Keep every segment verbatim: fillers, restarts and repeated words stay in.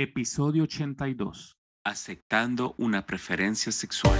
Episodio ochenta y dos. Aceptando una preferencia sexual.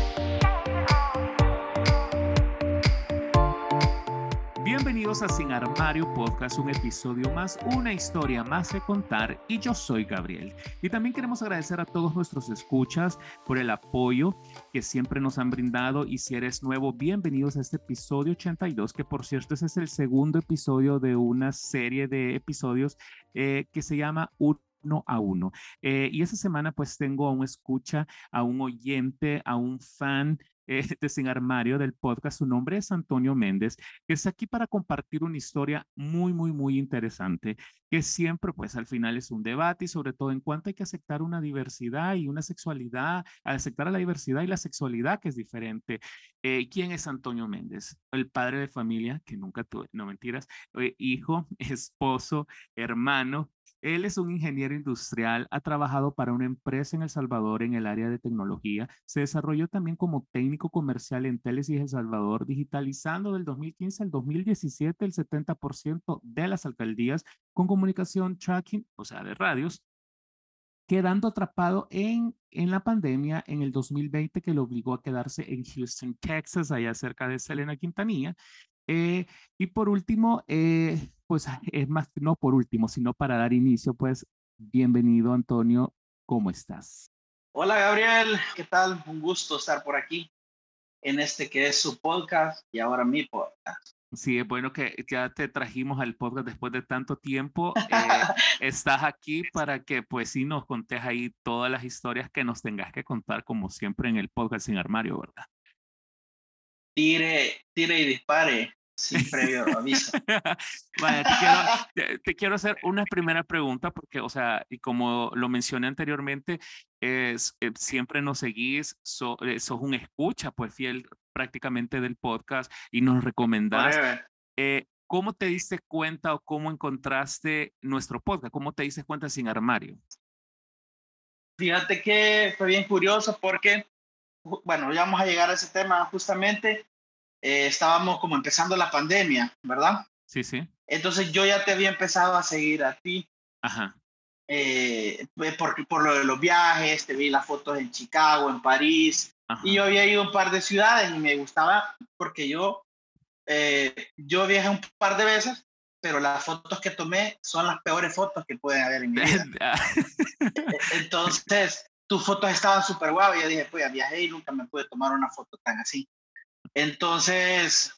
Bienvenidos a Sin Armario Podcast, un episodio más, una historia más que contar, y yo soy Gabriel. Y también queremos agradecer a todos nuestros escuchas por el apoyo que siempre nos han brindado, y si eres nuevo, bienvenidos a este episodio ochenta y dos, que por cierto ese es el segundo episodio de una serie de episodios eh, que se llama Uno a Uno. Eh, y esta semana pues tengo a un escucha, a un oyente, a un fan eh, de Sin Armario del podcast. Su nombre es Antonio Méndez, que está aquí para compartir una historia muy, muy, muy interesante, que siempre, pues, al final es un debate, y sobre todo en cuanto hay que aceptar una diversidad y una sexualidad, aceptar a la diversidad y la sexualidad que es diferente. Eh, ¿quién es Antonio Méndez? El padre de familia, que nunca tuve, no mentiras, eh, hijo, esposo, hermano. Él es un ingeniero industrial, ha trabajado para una empresa en El Salvador en el área de tecnología, se desarrolló también como técnico comercial en Telesis El Salvador, digitalizando del dos mil quince al dos mil diecisiete el setenta por ciento de las alcaldías con comunicación tracking, o sea, de radios, quedando atrapado en, en la pandemia en el dos mil veinte, que lo obligó a quedarse en Houston, Texas, allá cerca de Selena, Quintanilla. Eh, y por último, eh, pues es más, no por último, sino para dar inicio, pues bienvenido Antonio, ¿cómo estás? Hola Gabriel, ¿qué tal? Un gusto estar por aquí en este que es su podcast y ahora mi podcast. Sí, es bueno que ya te trajimos al podcast después de tanto tiempo. Eh, estás aquí para que pues sí nos contes ahí todas las historias que nos tengas que contar, como siempre en el podcast Sin Armario, ¿verdad? Tire, tire y dispare sin previo aviso. Vale, te quiero, te, te quiero hacer una primera pregunta porque, o sea, y como lo mencioné anteriormente, es, eh, siempre nos seguís, so, eh, sos un escucha, pues fiel prácticamente del podcast, y nos recomendás. Forever. Eh, ¿cómo te diste cuenta o cómo encontraste nuestro podcast? ¿Cómo te diste cuenta Sin Armario? Fíjate que fue bien curioso porque, bueno, ya vamos a llegar a ese tema justamente. Eh, estábamos como empezando la pandemia, ¿verdad? Sí, sí. Entonces yo ya te había empezado a seguir a ti. Ajá. Eh, por, por lo de los viajes, te vi las fotos en Chicago, en París, y yo Ajá. había ido a un par de ciudades y me gustaba porque yo, eh, yo viajé un par de veces, pero las fotos que tomé son las peores fotos que pueden haber en mi vida. Entonces, tus fotos estaban súper guau, y yo dije, pues ya viajé y nunca me pude tomar una foto tan así. Entonces,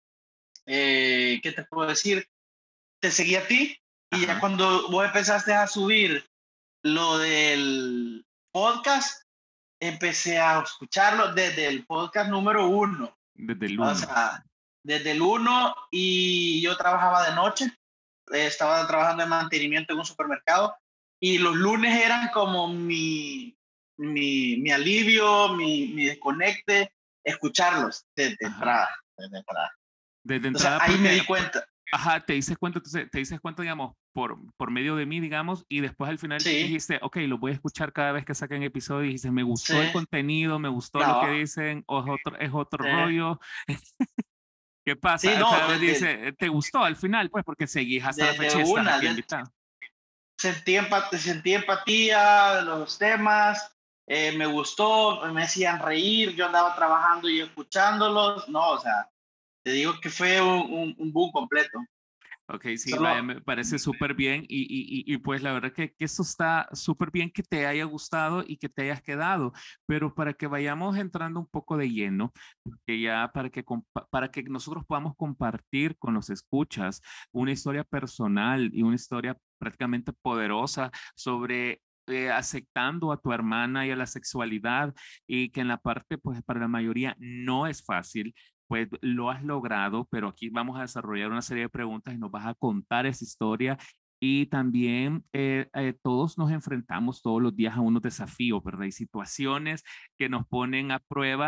eh, ¿qué te puedo decir? Te seguí a ti, y ya Ajá. cuando vos empezaste a subir lo del podcast, empecé a escucharlo desde el podcast número uno. Desde el O uno. sea, desde el uno, y yo trabajaba de noche, eh, estaba trabajando en mantenimiento en un supermercado, y los lunes eran como mi, mi, mi alivio, mi, mi desconecte, escucharlos desde Ajá. entrada, desde entrada. Desde Entonces entrada, ahí me porque di cuenta. ajá, te dices cuenta, entonces, te dices cuenta, digamos, por, por medio de mí, digamos, y después al final Sí, dijiste, ok, lo voy a escuchar cada vez que saquen episodio, y dijiste, me sí, gustó el contenido, me gustó lo que no, dicen, o es otro, es otro sí, rollo. ¿Qué pasa? sí, Al no, final desde, dice, ¿te gustó al final? Pues porque seguís hasta la desde fecha y estás una, aquí desde, invitado. sentí, empat sentí empatía de los temas, eh, me gustó, me hacían reír, yo andaba trabajando y escuchándolos, no, o sea, te digo que fue un, un, un boom completo. Ok, sí, vaya, Solo, me parece súper bien, y, y, y, y pues la verdad que, que esto está súper bien, que te haya gustado y que te hayas quedado, pero para que vayamos entrando un poco de lleno, que ya para que, para que nosotros podamos compartir con los escuchas una historia personal y una historia prácticamente poderosa sobre eh, aceptando a tu hermana y a la sexualidad, y que en la parte, pues para la mayoría no es fácil, pues lo has logrado, pero aquí vamos a desarrollar una serie de preguntas y nos vas a contar esa historia. Y también eh, eh, todos nos enfrentamos todos los días a unos desafíos, ¿verdad? Hay situaciones que nos ponen a prueba,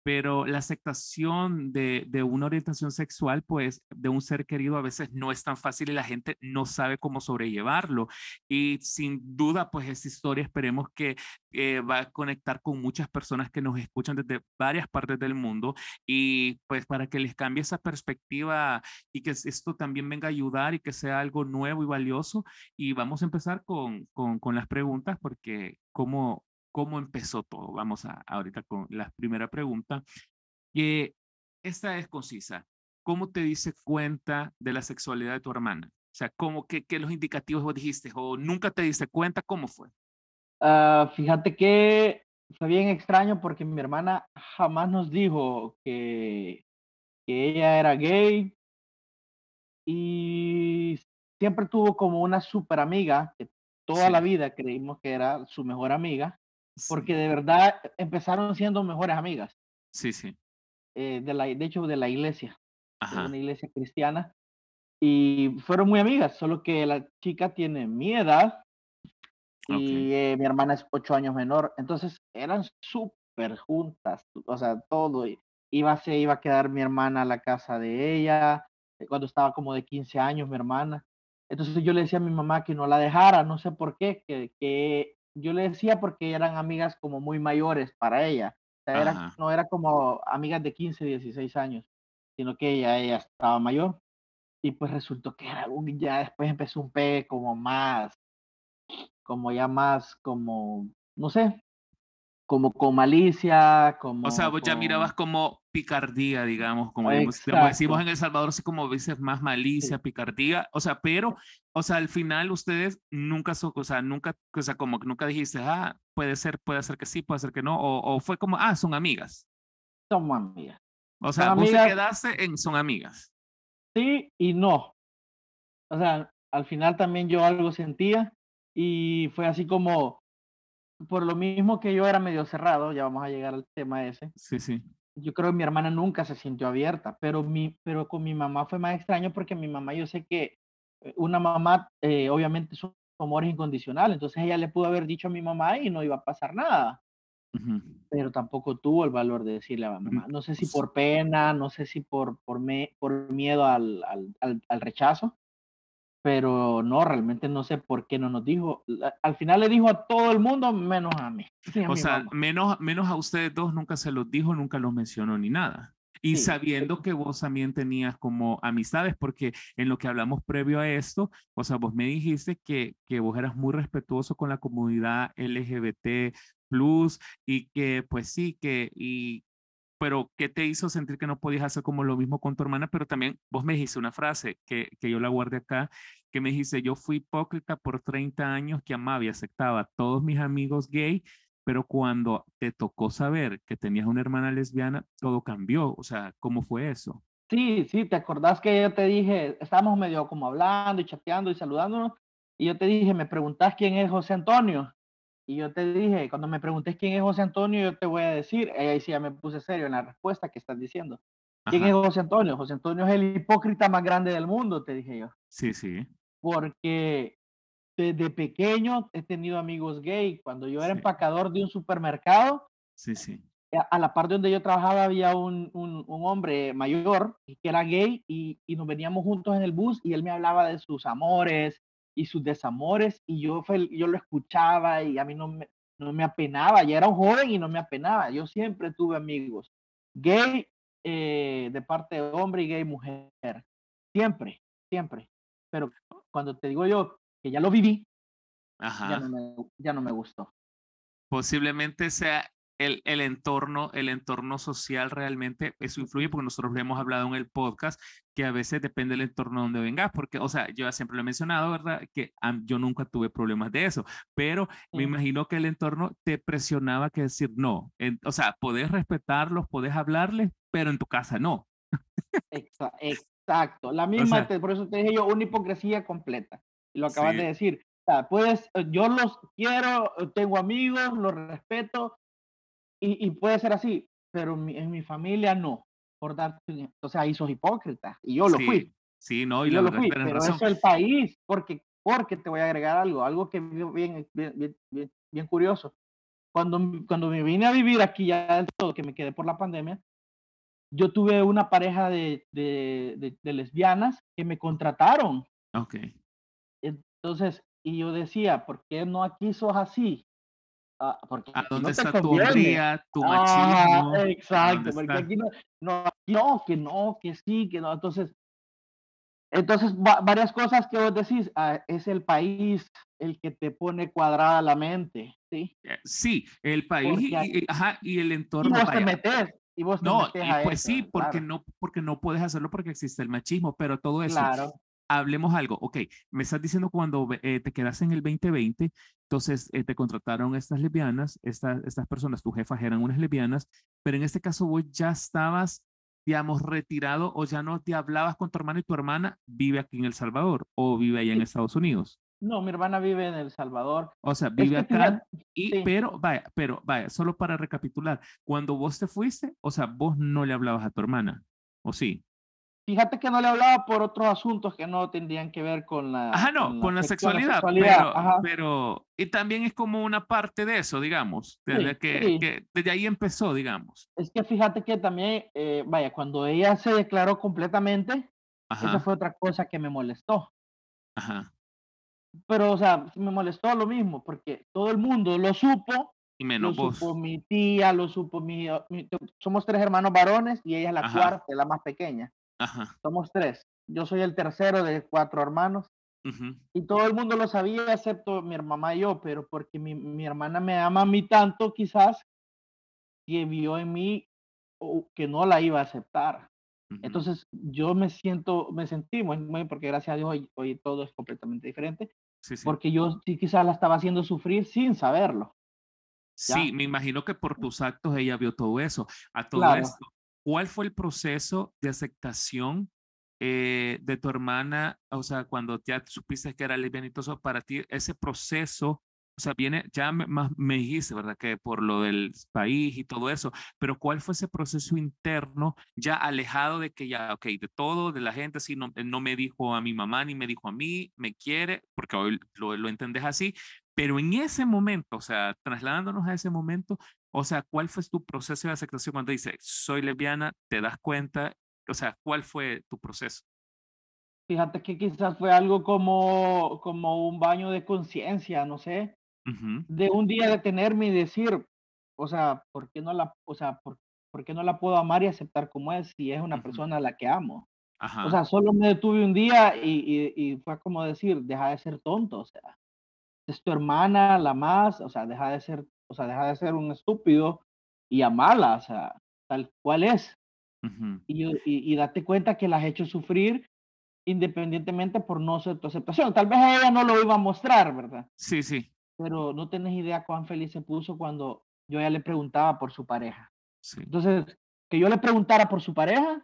pero la aceptación de, de una orientación sexual, pues de un ser querido a veces no es tan fácil y la gente no sabe cómo sobrellevarlo. Y sin duda, pues esta historia esperemos que eh, va a conectar con muchas personas que nos escuchan desde varias partes del mundo y pues para que les cambie esa perspectiva y que esto también venga a ayudar y que sea algo nuevo y valioso. Y vamos a empezar con, con, con las preguntas porque cómo, cómo empezó todo. Vamos a ahorita con la primera pregunta, que esta es concisa. ¿Cómo te diste cuenta de la sexualidad de tu hermana? O sea, ¿cómo, qué, qué los indicativos vos dijiste? ¿O nunca te diste cuenta? ¿Cómo fue? Uh, fíjate que fue bien extraño porque mi hermana jamás nos dijo que, que ella era gay y siempre tuvo como una super amiga que toda la Sí, vida creímos que era su mejor amiga, sí, porque de verdad empezaron siendo mejores amigas, sí, sí. eh, de, la, de hecho de la iglesia, de Ajá, una iglesia cristiana, y fueron muy amigas, solo que la chica tiene mi edad ok. y eh, mi hermana es ocho años menor, entonces eran súper juntas, o sea, todo. i- Iba, se iba a quedar mi hermana a la casa de ella, eh, cuando estaba como de quince años, mi hermana. Entonces yo le decía a mi mamá que no la dejara, no sé por qué, que, que yo le decía porque eran amigas como muy mayores para ella. O sea, era, Ajá. no era como amigas de quince dieciséis años, sino que ella, ella estaba mayor. Y pues resultó que era un, ya después empezó un pe como más, como ya más, como, no sé, como con malicia, O sea, como vos ya mirabas con... como picardía, digamos, como digamos, digamos, decimos Exacto, en El Salvador, así como dices, más malicia, sí. picardía, o sea, pero, o sea, al final ustedes nunca, so- o sea, nunca, o sea, como que nunca dijiste, ah, puede ser, puede ser que sí, puede ser que no, o, o fue como, ah, son amigas. Somos amigas. O Son sea, vos te amigas, quedaste en son amigas. sí y no. O sea, al final también yo algo sentía y fue así como, por lo mismo que yo era medio cerrado, ya vamos a llegar al tema ese, Sí, sí. yo creo que mi hermana nunca se sintió abierta, pero, mi, pero con mi mamá fue más extraño porque mi mamá, yo sé que eh, una mamá, eh, obviamente su amor es incondicional, entonces ella le pudo haber dicho a mi mamá y no iba a pasar nada, Ujú. pero tampoco tuvo el valor de decirle a la Mm, mamá. No sé si s- por pena, no sé si por, por, me, por miedo al, al, al, al rechazo, pero no, realmente no sé por qué no nos dijo. La- Al final le dijo a todo el mundo menos a mí y a O mi sea, mamá. menos, menos a ustedes dos nunca se los dijo, nunca los mencionó ni nada. Y Sí, sabiendo que vos también tenías como amistades, porque en lo que hablamos previo a esto, o sea, vos me dijiste que, que vos eras muy respetuoso con la comunidad L G B T plus y que pues sí, que, y, pero ¿qué te hizo sentir que no podías hacer como lo mismo con tu hermana? Pero también vos me dijiste una frase que, que yo la guardé acá, que me dijiste, yo fui hipócrita por treinta años que amaba y aceptaba a todos mis amigos gay, pero cuando te tocó saber que tenías una hermana lesbiana, todo cambió. O sea, ¿cómo fue eso? sí, sí, ¿te acordás que yo te dije, estábamos medio como hablando y chateando y saludándonos? Y yo te dije, me preguntás quién es José Antonio. Y yo te dije, cuando me preguntes quién es José Antonio, yo te voy a decir, y ahí sí ya me puse serio en la respuesta que estás diciendo. ¿Quién es Ajá, José Antonio? José Antonio es el hipócrita más grande del mundo, te dije yo. sí, sí, Porque desde pequeño he tenido amigos gay. Cuando yo era sí, empacador de un supermercado, sí, sí. a, a la par de donde yo trabajaba había un, un, un hombre mayor que era gay y, y, nos veníamos juntos en el bus y él me hablaba de sus amores y sus desamores y yo, fue, yo lo escuchaba y a mí no me, no me apenaba. Ya era un joven y no me apenaba. Yo siempre tuve amigos gay, eh, de parte de hombre y gay mujer. Siempre, siempre. Pero cuando te digo yo que ya lo viví, ya no Ajá. me, ya no me gustó. Posiblemente sea el, el entorno, el entorno social realmente, eso influye porque nosotros lo hemos hablado en el podcast, que a veces depende del entorno donde vengas, porque, o sea, yo siempre lo he mencionado, ¿verdad? Que um, yo nunca tuve problemas de eso, pero me Sí, imagino que el entorno te presionaba que decir no, en, o sea, podés respetarlos, podés hablarles, pero en tu casa no. exa exacto. La O misma, sea, te, por eso te dije yo, una hipocresía completa. Y lo acabas de sí, decir. O sea, puedes, eh, yo los quiero, eh, tengo amigos, los respeto, y, y puede ser así, pero mi, en mi familia no. Por darte, o sea, ahí sos hipócrita. Y yo lo fui, sí, sí, no, y y la yo lo verdad, fui, tienes pero razón. eso es el país, porque, porque te voy a agregar algo, algo que bien, bien, bien, bien, bien curioso. cuando, cuando me vine a vivir aquí ya del todo, que me quedé por la pandemia, yo tuve una pareja de, de, de, de lesbianas que me contrataron. Ok. Entonces, y yo decía, ¿por qué no aquí sos así? Ah, porque ¿A aquí dónde no te está tu conviene. hombría, tu Ah, machismo? ¿A dónde exacto, porque está? aquí no, no, no, que no, que sí, que no. Entonces, entonces va- varias cosas que vos decís, ah, es el país el que te pone cuadrada la mente, ¿sí? Eh, Sí, el país Porque y, y- aquí, ajá, y el y entorno, vos te vaya. metes, y vos te No, metes y a pues eso, sí, porque claro, no, porque no puedes hacerlo porque existe el machismo, pero todo eso, claro. hablemos algo. Ok, me estás diciendo cuando eh, te quedaste en el dos mil veinte, entonces eh, te contrataron estas lesbianas, estas, estas personas, tus jefas eran unas lesbianas, pero en este caso vos ya estabas, digamos, retirado o ya no te hablabas con tu hermano y tu hermana vive aquí en El Salvador o vive allá en Sí, Estados Unidos. no, mi hermana vive en El Salvador. O sea, Es vive que acá fíjate, y, sí, pero vaya, pero vaya, solo para recapitular, cuando vos te fuiste, o sea, vos no le hablabas a tu hermana, ¿o sí? fíjate que no le hablaba por otros asuntos que no tendrían que ver con Ajá, la, no, con la, con la sex- con la sexualidad, sexualidad. pero, Ajá, pero, y también es como una parte de eso, digamos, desde sí, que, sí. que desde ahí empezó, digamos. Es que fíjate que también, eh, vaya, cuando ella se declaró completamente, esa Ajá, fue otra cosa que me molestó. ajá. Pero, o sea, me molestó lo mismo, porque todo el mundo lo supo, Y lo menos supo vos. mi tía, lo supo mi, mi- somos tres hermanos varones y ella es la Ajá, cuarta, la más pequeña. ajá. Somos tres. Yo soy el tercero de cuatro hermanos Ujú, y todo el mundo lo sabía, excepto mi mamá y yo, pero porque mi, mi hermana me ama a mí tanto, quizás, que vio en mí o que no la iba a aceptar. ujú. Entonces, yo me siento, me sentí muy, muy, porque gracias a Dios hoy, hoy todo es completamente diferente, Sí, sí. porque yo sí quizás la estaba haciendo sufrir sin saberlo, Sí, ¿ya? me imagino que por tus actos ella vio todo eso. A todo Claro. esto, ¿cuál fue el proceso de aceptación eh, de tu hermana? O sea, cuando ya supiste que era lesbiana y todo eso, para ti, ese proceso, o sea, viene, ya me, más me dijiste, ¿verdad? Que por lo del país y todo eso, pero ¿cuál fue ese proceso interno ya alejado de que ya, ok, de todo, de la gente, sí, no, no me dijo a mi mamá ni me dijo a mí, me quiere, porque hoy lo, lo entendés así, pero en ese momento, o sea, trasladándonos a ese momento, o sea, ¿cuál fue tu proceso de aceptación cuando dices, soy lesbiana, te das cuenta? O sea, ¿cuál fue tu proceso? Fíjate que quizás fue algo como, como un baño de conciencia, no sé, Ujú, de un día detenerme y decir, o sea, ¿por qué no la, o sea, por, por qué no la puedo amar y aceptar como es si es una ujú. persona a la que amo? O Ajá, sea, solo me detuve un día y, y, y fue como decir, deja de ser tonto, o sea, es tu hermana, la más, o sea, deja de ser, o sea, deja de ser un estúpido y amarla, o sea, tal cual es. ujú. Y, yo- y, y date cuenta que la has hecho sufrir independientemente por no ser tu aceptación. Tal vez ella no lo iba a mostrar, ¿verdad? Sí, sí, Pero no tenés idea cuán feliz se puso cuando yo ya le preguntaba por su pareja. sí. Entonces, que yo le preguntara por su pareja,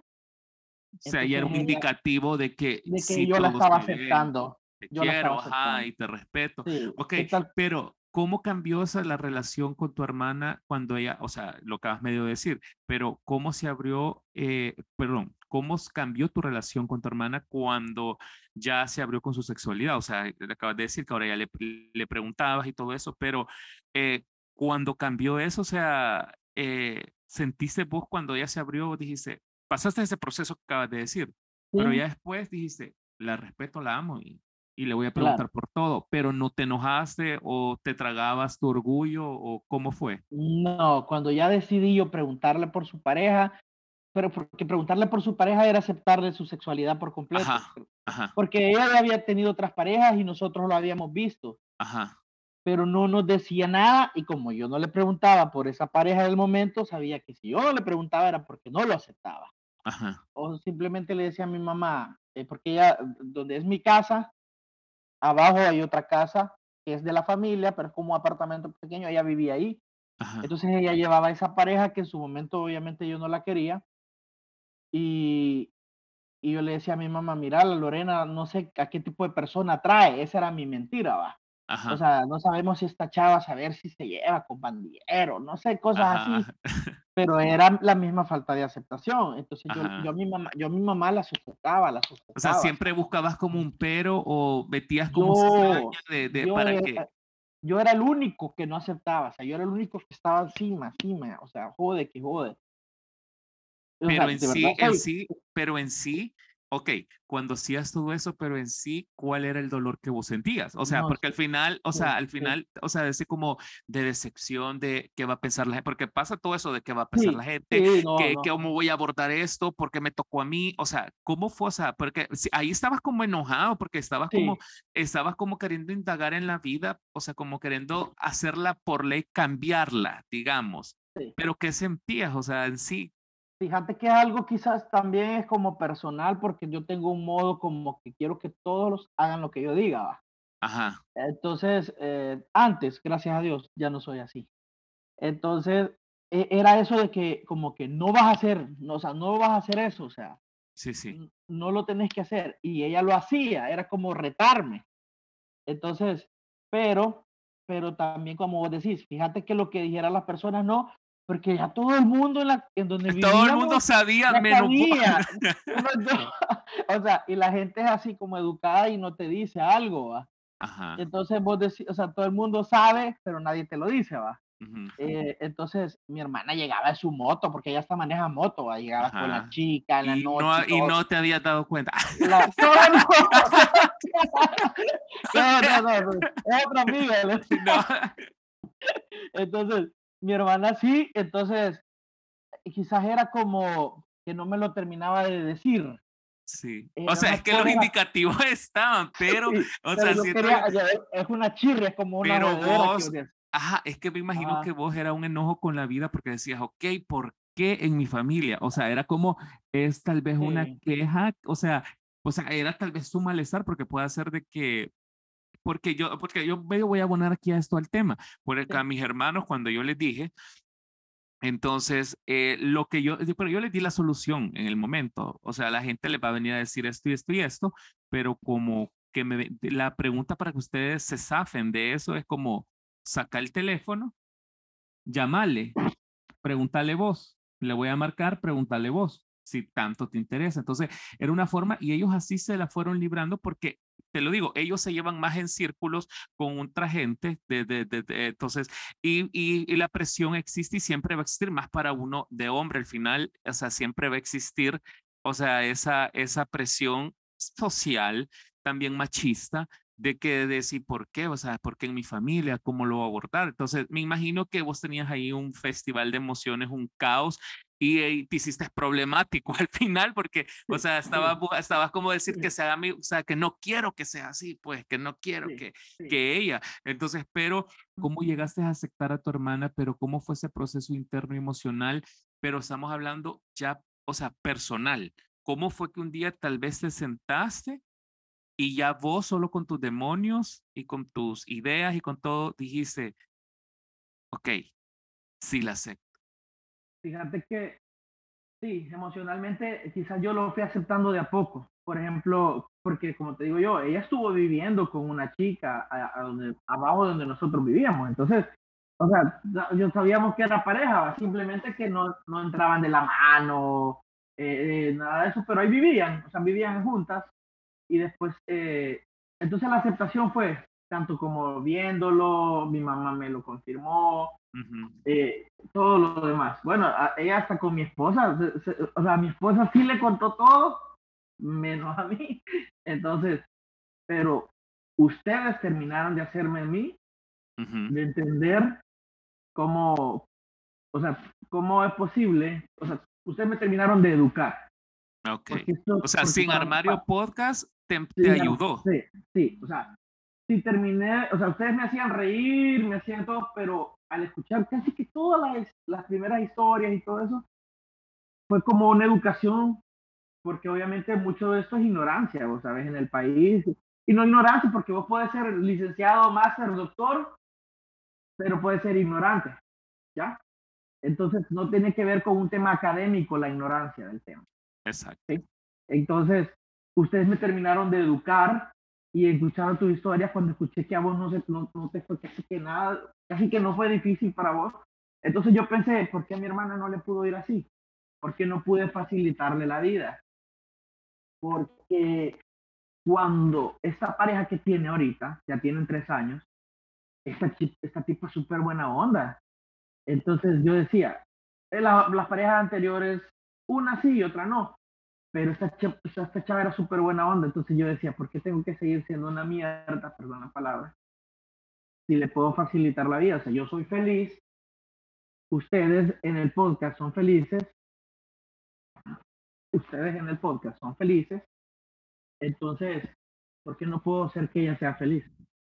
O sea, ya entonces era un ella, indicativo de que de que sí, yo la todo estaba está bien, aceptando, te yo la estaba quiero, ajá, aceptando. y te respeto. Sí, Ok, ¿qué tal? pero ¿cómo cambió esa la relación con tu hermana cuando ella, o sea, lo acabas medio de decir, pero cómo se abrió, eh, perdón, cómo s- cambió tu relación con tu hermana cuando ya se abrió con su sexualidad? O sea, le acabas de decir que ahora ya le, le preguntabas y todo eso, pero eh, cuando cambió eso, o sea, eh, ¿sentiste vos cuando ella se abrió, dijiste, pasaste ese proceso que acabas de decir, pero Sí, ya después dijiste, la respeto, la amo y, y le voy a claro. preguntar por todo, pero no te enojaste o te tragabas tu orgullo o cómo fue? No, cuando ya decidí yo preguntarle por su pareja, pero porque preguntarle por su pareja era aceptarle su sexualidad por completo, Ajá, ajá, porque ella ya había tenido otras parejas y nosotros lo habíamos visto, ajá, pero no nos decía nada y como yo no le preguntaba por esa pareja del momento, sabía que si yo no le preguntaba era porque no lo aceptaba. ajá, O simplemente le decía a mi mamá, eh, porque ella, donde es mi casa, abajo hay otra casa que es de la familia, pero es como un apartamento pequeño, ella vivía ahí. ajá, Entonces ella llevaba a esa pareja que en su momento obviamente yo no la quería y, y yo le decía a mi mamá, mira, la Lorena, no sé a qué tipo de persona trae, esa era mi mentira, va. O ajá, sea, no sabemos si esta chava, saber si se lleva con bandillero, no sé, cosas así, ajá, pero era la misma falta de aceptación. Entonces yo, yo, a ajá. mi mamá, yo a mi mamá la sustentaba, la O sea, sustentaba. O sea, siempre buscabas como un pero o metías como cizaña yo, de, de yo, para eh, que. yo era el único que no aceptaba, o sea, yo era el único que estaba encima, encima, o sea, jode que jode. O sea, Pero en de verdad sí, en soy, sí, pero en sí, ok, cuando hacías todo eso, pero en sí, ¿cuál era el dolor que vos sentías? O sea, no porque al sé, final, o sí, sea, al sí, final, o sea, ese como de decepción de qué va a pensar la gente, porque pasa todo eso de qué va a pensar la sí, gente, sí, no, que, que no, cómo voy a abordar esto, por qué me tocó a mí, o sea, ¿cómo fue? O sea, porque si- ahí estabas como enojado, porque estabas como, sí, estabas como queriendo indagar en la vida, o sea, como queriendo hacerla por ley, cambiarla, digamos. sí. Pero ¿qué sentías? O sea, en sí, Fíjate que algo quizás también es como personal, porque yo tengo un modo como que quiero que todos los hagan lo que yo diga, ¿va? ajá, Entonces, eh, antes, gracias a Dios, ya no soy así. Entonces, e- era eso de que como que no vas a hacer, no, o sea, no vas a hacer eso, o sea, sí, sí. n- no lo tenés que hacer. Y ella lo hacía, era como retarme. Entonces, pero, pero también como vos decís, fíjate que lo que dijeran las personas no, porque ya todo el mundo en, la, en donde Todo el mundo vivíamos sabía ya menos vos. sabía. No, no, o sea, y la gente es así como educada y no te dice algo, ¿va? Ajá. Entonces vos decís, o sea, todo el mundo sabe, pero nadie te lo dice, ¿va? Ujú, Eh, entonces mi hermana llegaba en su moto, porque ella hasta maneja moto, ¿va? Llegaba con la ajá. chica en la Y noche no, y y todo. no te habías dado cuenta. La, no, no, no, no, no, no, es otra amiga. ¿No? No. Entonces, mi hermana sí, entonces quizás era como que no me lo terminaba de decir. Sí. O Era sea, una es que los cosa, indicativos estaban, pero, sí, o pero sea, yo siento yo, quería, ya ves, es una chirria, es como una pero jodedera que vos, odias. ajá, es que me imagino que Ajá, vos era un enojo con la vida porque decías, ok, ¿por qué en mi familia? O sea, era como, es tal vez una sí, queja, o sea, o sea, era tal vez su malestar porque puede ser de que porque yo, porque yo medio voy a abonar aquí a esto al tema, porque a sí, mis hermanos cuando yo les dije, entonces eh, lo que yo, pero yo les di la solución en el momento, o sea, la gente les va a venir a decir esto y esto y esto, pero como que me, la pregunta para que ustedes se zafen de eso es como saca el teléfono, llamale, pregúntale vos, le voy a marcar, pregúntale vos, si tanto te interesa. Entonces, era una forma y ellos así se la fueron librando porque, te lo digo, ellos se llevan más en círculos con otra gente, de, de, de, de, entonces, y, y, y, la presión existe y siempre va a existir, más para uno de hombre, al final, o sea, siempre va a existir, o sea, esa, esa presión social, también machista, de que decir por qué, o sea, por qué en mi familia, cómo lo voy a abordar. Entonces, me imagino que vos tenías ahí un festival de emociones, un caos, y, y te hiciste problemático al final, porque, o sea, estabas sí, estaba como decir sí, que se haga mi, o sea, que no quiero que sea así, pues, que no quiero sí, que, sí. que ella. Entonces, pero, ¿cómo llegaste a aceptar a tu hermana? Pero, ¿cómo fue ese proceso interno emocional? Pero estamos hablando ya, o sea, personal. ¿Cómo fue que un día tal vez te sentaste y ya vos solo con tus demonios y con tus ideas y con todo dijiste, ok, sí la sé. Fíjate que sí, emocionalmente quizás yo lo fui aceptando de a poco. Por ejemplo, porque como te digo yo, ella estuvo viviendo con una chica a, a donde, abajo donde nosotros vivíamos. Entonces, o sea, yo sabíamos que era pareja, simplemente que no, no entraban de la mano, eh, eh, nada de eso, pero ahí vivían, o sea, vivían juntas. Y después, eh, entonces la aceptación fue tanto como viéndolo, mi mamá me lo confirmó, Ujú. eh, todo lo demás. Bueno, a, ella hasta con mi esposa, se, se, o sea, a mi esposa sí le contó todo, menos a mí. Entonces, pero ustedes terminaron de hacerme a mí, Ujú. de entender cómo, o sea, cómo es posible, o sea, ustedes me terminaron de educar, Ok. porque esto, O sea, porque sin para, armario para podcast te, sí, te digamos, ayudó. sí, sí, o sea, sí terminé, o sea, ustedes me hacían reír, me hacían todo, pero al escuchar casi que todas las, las primeras historias y todo eso, fue como una educación, porque obviamente mucho de esto es ignorancia, vos sabes, en el país, y no ignorancia, porque vos puedes ser licenciado, máster, doctor, pero puedes ser ignorante, ¿ya? Entonces, no tiene que ver con un tema académico la ignorancia del tema, Exacto. ¿sí? Entonces, ustedes me terminaron de educar y escucharon tus historias cuando escuché que a vos no, se, no, no te fue casi que nada, casi que no fue difícil para vos. Entonces yo pensé, ¿por qué a mi hermana no le pudo ir así? ¿Por qué no pude facilitarle la vida? Porque cuando esta pareja que tiene ahorita, ya tienen tres años, esta, esta tipa es súper buena onda. Entonces yo decía, la, las parejas anteriores, una sí y otra no, pero esta, esta, esta chava era súper buena onda. Entonces yo decía, ¿por qué tengo que seguir siendo una mierda, perdón la palabra, si le puedo facilitar la vida? O sea, yo soy feliz, ustedes en el podcast son felices, ustedes en el podcast son felices, entonces, ¿por qué no puedo hacer que ella sea feliz?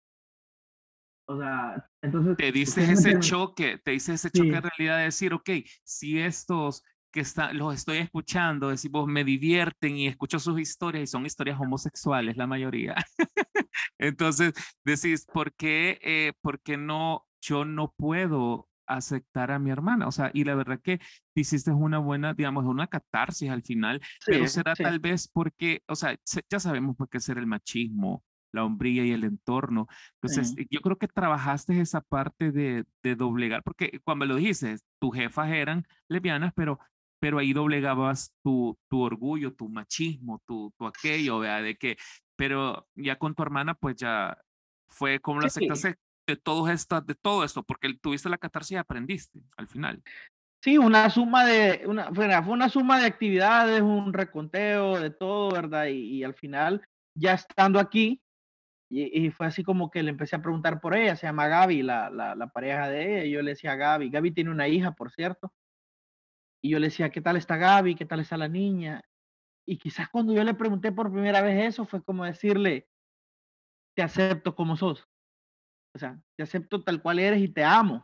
O sea, entonces, Te dices ustedes me ese tienen... choque, te dices ese choque Sí, de realidad de decir, ok, si estos que está, los estoy escuchando, decir, vos me divierten y escucho sus historias y son historias homosexuales la mayoría. Entonces decís, ¿por qué, eh, por qué no, yo no puedo aceptar a mi hermana? O sea, y la verdad que hiciste una buena, digamos, una catarsis al final, pero sí, será sí, tal vez porque, o sea, se- ya sabemos por qué será el machismo, la hombría y el entorno. Entonces, sí, yo creo que trabajaste esa parte de, de doblegar, porque cuando lo dices, tus jefas eran lesbianas, pero pero ahí doblegabas tu, tu orgullo, tu machismo, tu, tu aquello, ¿verdad? De que pero ya con tu hermana, pues ya fue como lo sí. aceptaste de todo esto, de todo esto, porque tuviste la catarsis y aprendiste al final. Sí, una suma de, una, fue una, fue una suma de actividades, un reconteo de todo, ¿verdad? Y, y al final, ya estando aquí, y, y fue así como que le empecé a preguntar por ella, se llama Gaby, la, la, la pareja de ella, y yo le decía a Gaby, Gaby tiene una hija, por cierto, y yo le decía, ¿qué tal está Gaby? ¿Qué tal está la niña? Y quizás cuando yo le pregunté por primera vez eso, fue como decirle, te acepto como sos, o sea, te acepto tal cual eres y te amo.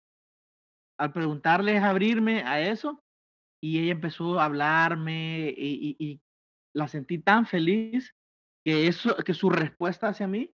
Al preguntarles, abrirme a eso, y ella empezó a hablarme y, y, y la sentí tan feliz que, eso, que su respuesta hacia mí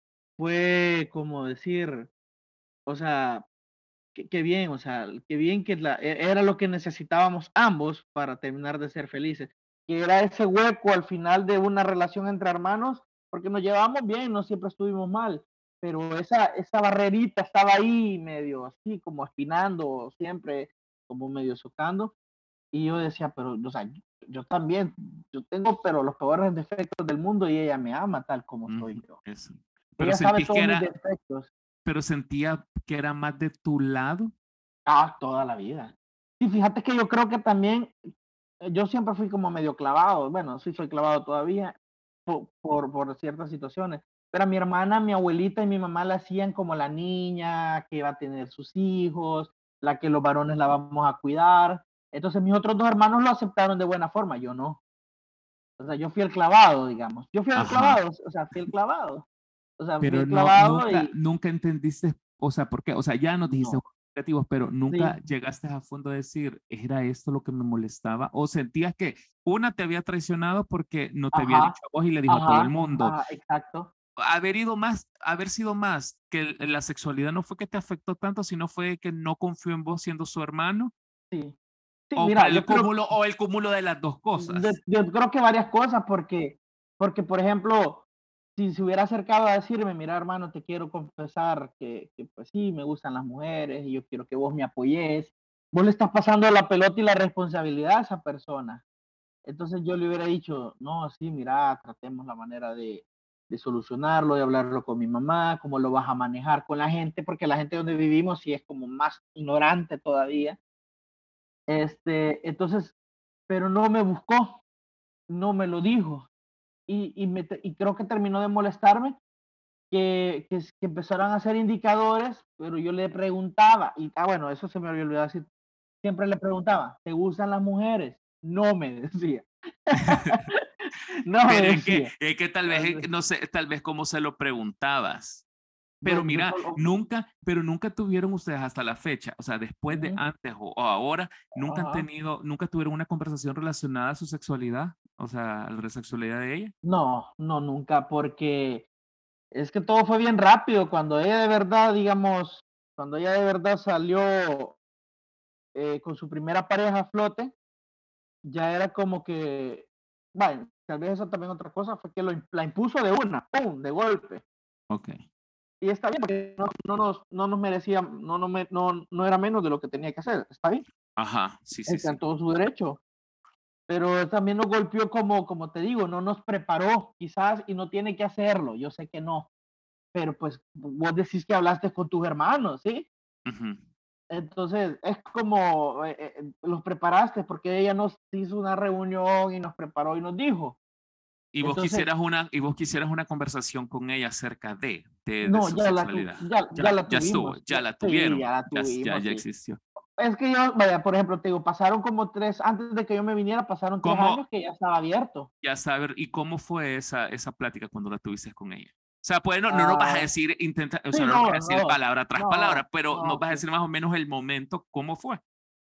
fue como decir, o sea, qué, qué bien, o sea, qué bien que la, e- era lo que necesitábamos ambos para terminar de ser felices, que era ese hueco al final de una relación entre hermanos, porque nos llevamos bien, no siempre estuvimos mal, pero esa, esa barrerita estaba ahí medio así, como espinando, siempre como medio socando, y yo decía, pero, o sea, yo, yo también, yo tengo, pero los peores defectos del mundo y ella me ama tal como soy Ujú, yo. eso. Pero Ella sabe sentís que todos mis era, defectos. pero sentía que era más de tu lado. Ah, toda la vida. Y fíjate que yo creo que también, eh, yo siempre fui como medio clavado, bueno, sí soy clavado todavía por, por, por ciertas situaciones, pero a mi hermana, mi abuelita y mi mamá la hacían como la niña que va a tener sus hijos, la que los varones la vamos a cuidar. Entonces mis otros dos hermanos lo aceptaron de buena forma, yo no. O sea, yo fui el clavado, digamos. Yo fui el Ajá. clavado, o sea, fui el clavado. O sea, fui Pero el no, clavado nunca, y nunca entendiste, o sea, ¿por qué? O sea, ya nos dijiste no. objetivos, pero nunca Sí, llegaste a fondo a decir, ¿era esto lo que me molestaba? ¿O sentías que una te había traicionado porque no te había ajá, dicho a vos y le dijo a todo el ajá, mundo? ajá, exacto. Haber ido más, haber sido más que la sexualidad no fue que te afectó tanto, sino fue que no confió en vos siendo su hermano, Sí. Sí, o por mira, yo el creo, cúmulo, o el cúmulo de las dos yo, cosas. yo creo que varias cosas, porque, porque, por ejemplo, si se hubiera acercado a decirme, mira, hermano, te quiero confesar que, que, pues sí, me gustan las mujeres y yo quiero que vos me apoyes, vos le estás pasando la pelota y la responsabilidad a esa persona. Entonces yo le hubiera dicho, no, sí, mira, tratemos la manera de, de solucionarlo, de hablarlo con mi mamá, cómo lo vas a manejar con la gente, porque la gente donde vivimos sí es como más ignorante todavía. Este, entonces, pero no me buscó, no me lo dijo. Y, y, me, y creo que terminó de molestarme que, que, que empezaron a hacer indicadores, pero yo le preguntaba, y ah, bueno, eso se me había olvidado decir, siempre le preguntaba, ¿te gustan las mujeres? No me decía. No me Pero es que, decía. es que tal vez, eh, no sé, tal vez como se lo preguntabas. Pero Bueno, yo mira, solo. nunca, pero nunca tuvieron ustedes hasta la fecha, o sea, después de Uh-huh. antes o, o ahora, nunca han Ajá. tenido, nunca tuvieron una conversación relacionada a su sexualidad, o sea, a la sexualidad de ella. No, no, nunca, porque es que todo fue bien rápido. Cuando ella de verdad, digamos, cuando ella de verdad salió eh, con su primera pareja a flote, ya era como que, bueno, tal vez eso también otra cosa fue que lo, la impuso de una, ¡pum!, de golpe. Ok. Y está bien, porque no, no nos, no nos merecía, no, no, me, no, no era menos de lo que tenía que hacer, está bien, Ajá, sí, sí, está sí. en todo su derecho. Pero también nos golpeó como, como te digo, no nos preparó quizás y no tiene que hacerlo, yo sé que no, pero pues vos decís que hablaste con tus hermanos, ¿sí? Ujú. Entonces, es como eh, eh, los preparaste porque ella nos hizo una reunión y nos preparó y nos dijo. Y vos Entonces, quisieras una, y vos quisieras una conversación con ella acerca de, de, de no, su ya la, tu, sexualidad. ya, ya Ya, la ya estuvo, tuvimos. ya Ya, la sí, tuvieron, ya la ya, ya, tuvimos, ya sí. existió. Es que yo, vaya, por ejemplo, te digo, pasaron como tres, antes de que yo me viniera, pasaron tres ¿Cómo, años que ya estaba abierto. ya saber, y cómo fue esa, esa plática cuando la tuviste con ella? O sea, pues no, no nos vas a Ah, decir, intenta, o sí, sea, no nos vas no, a decir no, palabra tras palabra, no, pero nos no, vas a sí. decir más o menos el momento, cómo fue.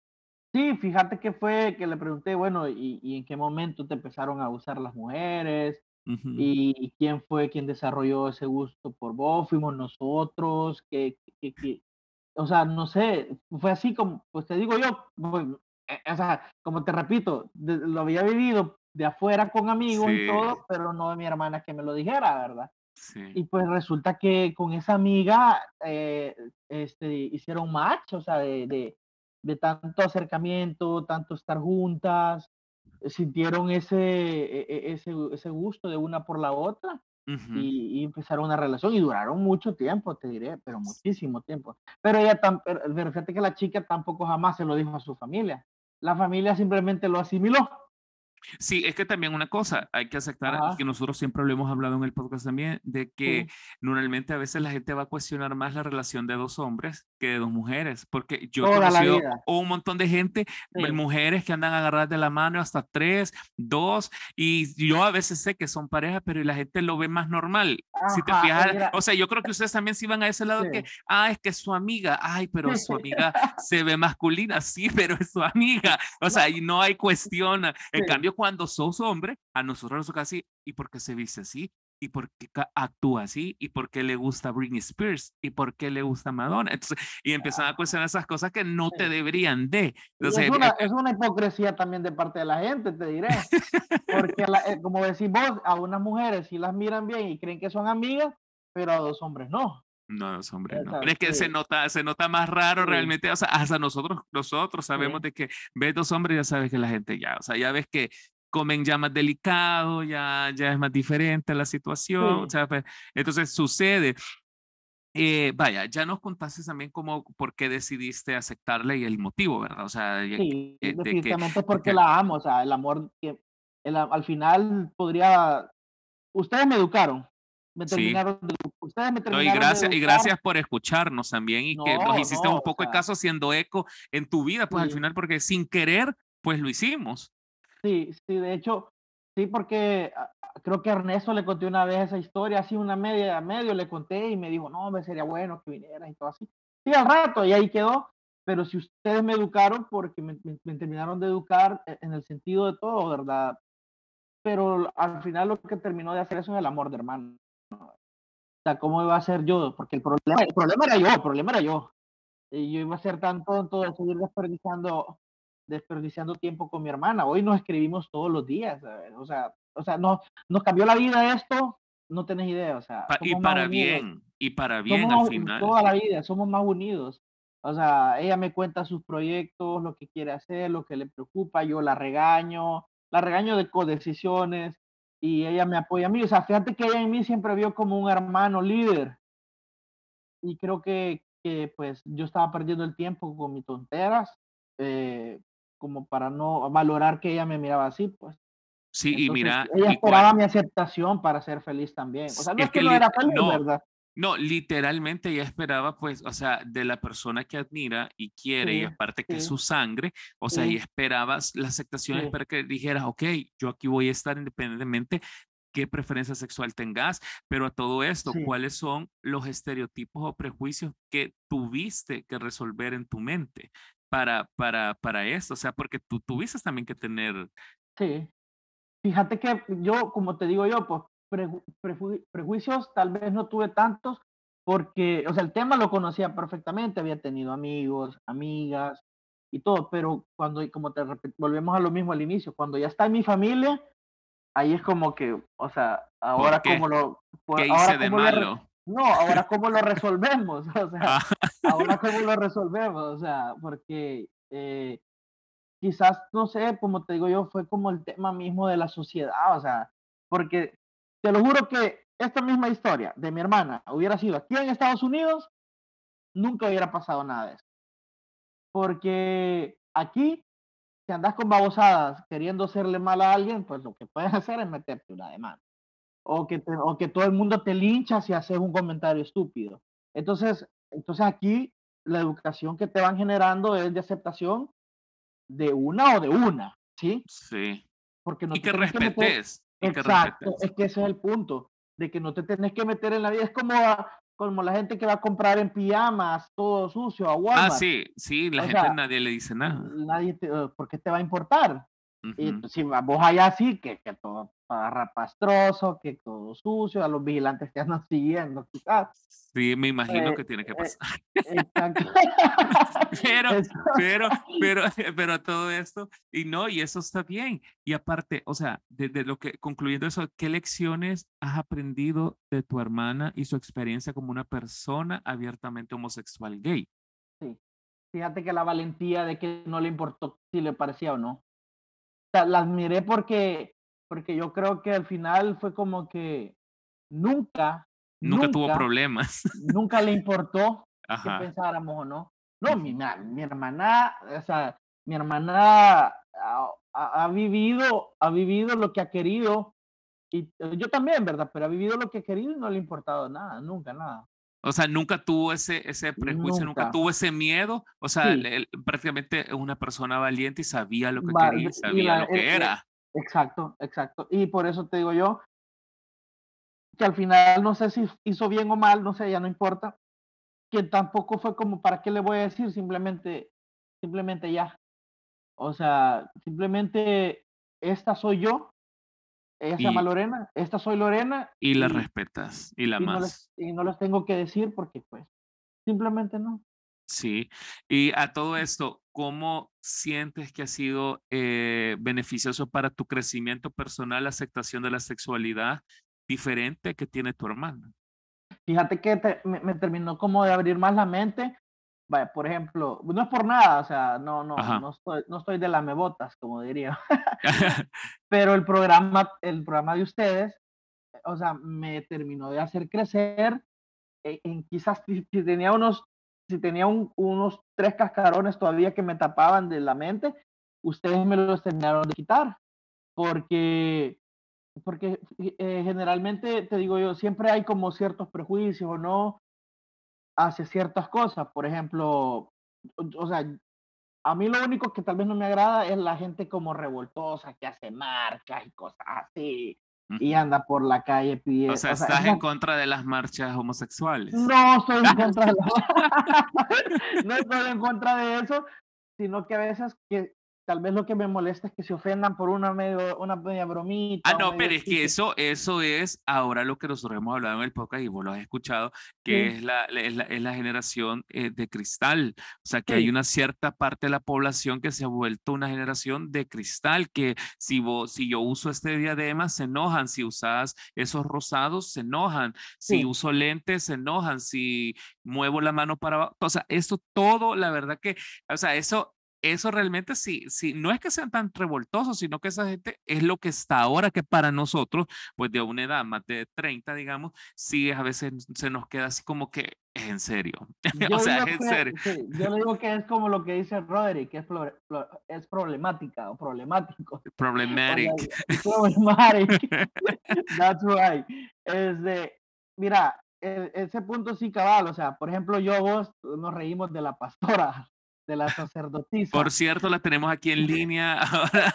Sí, fíjate que fue que le pregunté, bueno, ¿y, y en qué momento te empezaron a usar las mujeres? Ujú. ¿Y quién fue quien desarrolló ese gusto por vos? ¿Fuimos nosotros? ¿Qué, qué, qué? O sea, no sé, fue así como, pues te digo yo, pues, eh, o sea, como te repito, de- lo había vivido de afuera con amigos y Sí, todo, pero no de mi hermana que me lo dijera, ¿verdad? sí. Y pues resulta que con esa amiga eh, este, hicieron match, o sea, de, de, de tanto acercamiento, tanto estar juntas, eh, sintieron ese, e- e- ese, ese gusto de una por la otra Ujú. y, y empezaron una relación y duraron mucho tiempo, te diré, pero muchísimo tiempo. Pero ella, tam- pero pero fíjate que la chica tampoco jamás se lo dijo a su familia. La familia simplemente lo asimiló. Sí, es que también una cosa, hay que aceptar, y que Ajá, nosotros siempre lo hemos hablado en el podcast también, de que sí, normalmente a veces la gente va a cuestionar más la relación de dos hombres que de dos mujeres, porque yo he toda la conocido vida. un montón de gente, Sí, mujeres que andan agarradas de la mano hasta tres, dos, y yo a veces sé que son parejas, pero la gente lo ve más normal. Si te ajá, y fijas, mira, o sea, yo creo que ustedes también sí van a ese lado que, sí. ah, es que es su amiga, ay, pero su Sí. amiga se ve masculina, sí, pero es su amiga, o No, sea, y no hay cuestión. En sí, cambio, cuando sos hombre, a nosotros nos toca así, ¿y por qué se viste así? ¿Y por qué ca- actúa así? ¿Y por qué le gusta Britney Spears? ¿Y por qué le gusta Madonna? Entonces, y empiezan a cuestionar esas cosas que no te sí. deberían de. Y es Entonces, una, eh, es una hipocresía también de parte de la gente, te diré. Porque, la- eh, como decís vos, a unas mujeres sí las miran bien y creen que son amigas, pero a dos hombres no. no, los hombres O no. sea, Pero es que se sí, nota, se nota más raro sí, realmente. O sea, hasta nosotros, nosotros sabemos sí, de que ves dos hombres, ya sabes que la gente ya, o sea, ya ves que comen ya más delicado, ya, ya es más diferente la situación. O sí, sea, pues, entonces sucede. Eh, vaya, ya nos contaste también cómo, por qué decidiste aceptarle y el motivo, ¿verdad? O sea, de, sí, que, de que, definitivamente de porque que- la amo. O sea, el amor, que el a- al final podría. Ustedes me educaron, me sí. terminaron de, ustedes me No, y terminaron de gracias, y educar. gracias por escucharnos también y que nos No, hiciste un no, o poco de sea, caso haciendo eco en tu vida, pues al sí. final, porque sin querer, pues lo hicimos. Sí, sí, de hecho, sí, porque ah, ah, creo que a Ernesto le conté una vez esa historia, así una media, a medio le conté y me dijo, no, me sería bueno que vinieras y todo así. Sí, al rato, y ahí quedó. Pero si ustedes me educaron, porque me, me- me terminaron de educar e- en el sentido de todo, ¿verdad? Pero al final lo que terminó de hacer eso es el amor de hermano. O sea, ¿cómo iba a ser yo? Porque el problema, el problema era yo, el problema era yo. Y yo iba a ser tan tonto de seguir desperdiciando, desperdiciando tiempo con mi hermana. Hoy nos escribimos todos los días, ¿sabes? O sea, o sea, nos, nos cambió la vida esto, no tenés idea, o sea, Pa- y somos más para unidos, bien, y para bien al somos más, final. toda la vida, somos más unidos. O sea, ella me cuenta sus proyectos, lo que quiere hacer, lo que le preocupa, yo la regaño, la regaño de codecisiones y ella me apoya a mí. O sea, fíjate que ella en mí siempre vio como un hermano líder y creo que, que, pues yo estaba perdiendo el tiempo con mis tonteras, eh, como para no valorar que ella me miraba así, pues. Sí, y Entonces, mira, ella y cuál, esperaba mi aceptación para ser feliz también. O sea, no es es que que no lit- era feliz, no, ¿verdad? no, literalmente ella esperaba, pues, o sea, de la persona que admira y quiere, y Sí, aparte que es sí, su sangre, o sea, sí, ella esperaba la aceptación, sí, espera que dijeras, ok, yo aquí voy a estar independientemente qué preferencia sexual tengas, pero a todo esto, sí, ¿cuáles son los estereotipos o prejuicios que tuviste que resolver en tu mente para, para, para esto? O sea, porque tú tuviste también que tener, sí. Fíjate que yo, como te digo yo, pues preju- preju- prejuicios tal vez no tuve tantos porque, o sea, el tema lo conocía perfectamente, había tenido amigos, amigas y todo, pero cuando, y como te repet- volvemos a lo mismo al inicio, cuando ya está en mi familia, ahí es como que, o sea, ¿por ahora qué? cómo lo, pues, ¿Qué hice ahora de cómo le, re- malo? no, ahora cómo lo resolvemos, o sea, Ah, ahora cómo lo resolvemos, o sea, porque eh, quizás, no sé, como te digo yo, fue como el tema mismo de la sociedad, o sea, porque te lo juro que esta misma historia de mi hermana hubiera sido aquí en Estados Unidos, nunca hubiera pasado nada de eso. Porque aquí, si andas con babosadas queriendo hacerle mal a alguien, pues lo que puedes hacer es meterte una demanda. O que, te- o que todo el mundo te lincha si haces un comentario estúpido. Entonces, entonces aquí la educación que te van generando es de aceptación de una o de una, ¿sí? Sí. Porque no Y te que tenés que meter. respetes, y que Exacto, respetes. es que ese es el punto, de que no te tenés que meter en la vida. Es como, a- como la gente que va a comprar en pijamas, todo sucio, a Ah, Walmart. sí, sí, la O gente sea, nadie le dice nada. nadie te, eh, ¿por qué te va a importar? Y Ujú. pues, si va- vos allá sí, que, que todo rapastroso, que todo sucio, a los vigilantes te andan siguiendo, quizás. Sí, me imagino Eh, que tiene que eh, pasar. exacto. Pero, Eso- pero, pero, pero todo esto, y no, y eso está bien. Y aparte, o sea, de, de lo que, concluyendo eso, ¿qué lecciones has aprendido de tu hermana y su experiencia como una persona abiertamente homosexual gay? sí. Fíjate que la valentía de que no le importó si le parecía o no. O sea, la admiré porque, porque yo creo que al final fue como que nunca, Nunca tuvo nunca, problemas. nunca le importó que Ajá. pensáramos o no. No, mi, Ujú. ma- mi hermana, o sea, mi hermana ha, ha- ha vivido, ha vivido lo que ha querido y eh, yo también, ¿verdad? Pero ha vivido lo que ha querido y no le ha importado nada, nunca, nada. O sea, nunca tuvo ese, ese prejuicio, nunca Nunca. tuvo ese miedo. O sea, él- Sí, él prácticamente es una persona valiente y sabía lo que va- quería y y sabía la, lo el- que eh, era. exacto, exacto. Y por eso te digo yo que al final no sé si hizo bien o mal, no sé, ya no importa, que tampoco fue como, ¿para qué le voy a decir? Simplemente, simplemente ya. O sea, simplemente esta soy yo, ella se llama Y, Lorena, esta soy Lorena y la y, respetas y la y, no les, más. y no les tengo que decir porque pues simplemente no. Sí. Y a todo esto, ¿cómo sientes que ha sido eh, beneficioso para tu crecimiento personal la aceptación de la sexualidad diferente que tiene tu hermana? Fíjate que te- me, me terminó como de abrir más la mente. Vaya, por ejemplo, no es por nada, o sea, no, no, Ajá. no estoy, no estoy de lamebotas, como diría, pero el programa, el programa de ustedes, o sea, me terminó de hacer crecer en, en quizás si, si tenía unos, si tenía un- unos tres cascarones todavía que me tapaban de la mente, ustedes me los terminaron de quitar, porque, porque eh, generalmente, te digo yo, siempre hay como ciertos prejuicios o no hacia ciertas cosas, por ejemplo, o, o sea, a mí lo único que tal vez no me agrada es la gente como revoltosa que hace marchas y cosas así y Ujú. anda por la calle O pidiendo, sea, o sea, estás en esas, contra de las marchas homosexuales. no estoy en contra de la, no estoy en contra de eso, sino que a veces que tal vez lo que me molesta es que se ofendan por una medio, una media Ah, bromita, un no, medio pero es que chiste. eso, eso es ahora lo que nosotros hemos hablado en el podcast y vos lo has escuchado, que Sí, es la, la- es la, es la generación eh, de cristal. O sea, que hay sí, una cierta parte de la población que se ha vuelto una generación de cristal, que si, vos, si yo uso este diadema, se enojan. Si usas esos rosados, se enojan. Si sí, uso lentes, se enojan. Si muevo la mano para abajo. O sea, eso todo, la verdad que, o sea, eso eso realmente sí, sí, no es que sean tan revoltosos, sino que esa gente es lo que está ahora, que para nosotros, pues de una edad más de treinta, digamos, sí a veces se nos queda así como que es en serio. O yo sea, digo es en que, serio. sí, yo le digo que es como lo que dice Roderick, que es, pro- pro- es problemática o problemático. O Problematic. sea, problematic. That's right. Este, mira, e- ese punto sí cabal, o sea, por ejemplo, yo vos nos reímos de la pastora, de la Por sacerdotisa. cierto, la tenemos aquí en línea ahora.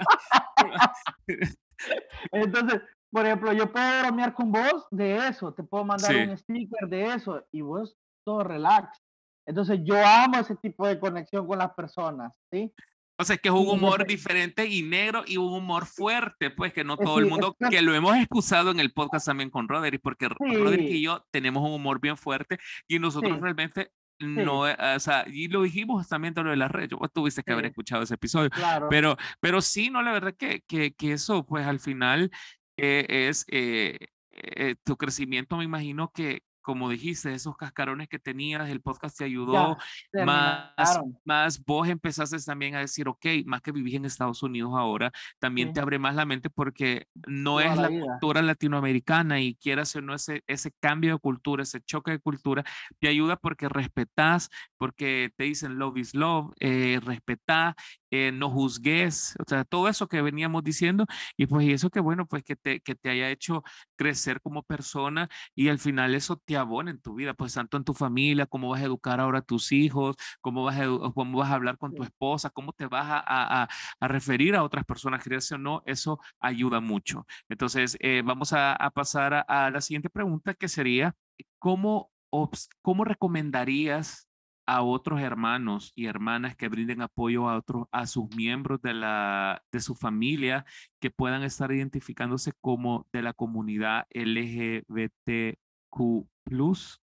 Entonces, por ejemplo, yo puedo bromear con vos de eso, te puedo mandar Sí. un sticker de eso y vos todo relax. Entonces, yo amo ese tipo de conexión con las personas, ¿sí? O sea, es que es un Y humor dep- diferente y negro y un humor fuerte, pues que no eh, todo el sí, es mundo, que que lo hemos excusado en el podcast también con Roderick, porque Roderick sí, y yo tenemos un humor bien fuerte y nosotros sí, realmente sí, no, eh, o sea, y lo dijimos también de lo de las redes, vos tuviste que haber sí, escuchado ese episodio, claro. pero, pero sí, no, la verdad que, que, que eso, pues al final eh, es eh, eh, tu crecimiento, me imagino que como dijiste, esos cascarones que tenías, el podcast te ayudó, Ya, más, terminaron. más vos empezaste también a decir, ok, más que vivís en Estados Unidos ahora, también te Sí, abre más la mente porque no toda es la la vida. cultura latinoamericana y quieras o no ese, ese cambio de cultura, ese choque de cultura, te ayuda porque respetás, porque te dicen love is love, eh, respetá, eh, no juzgues, o sea, todo eso que veníamos diciendo y pues y eso que bueno, pues que te, que te haya hecho crecer como persona y al final eso te abona en tu vida, pues tanto en tu familia, cómo vas a educar ahora a tus hijos, cómo vas a, edu- cómo vas a hablar con tu Sí. esposa, cómo te vas a, a- a- a referir a otras personas, creas o no, eso ayuda mucho. Entonces, eh, vamos a, a pasar a, a la siguiente pregunta que sería, ¿cómo, obs- cómo recomendarías a otros hermanos y hermanas que brinden apoyo a otros, a sus miembros de la, de su familia que puedan estar identificándose como de la comunidad L G B T Q plus?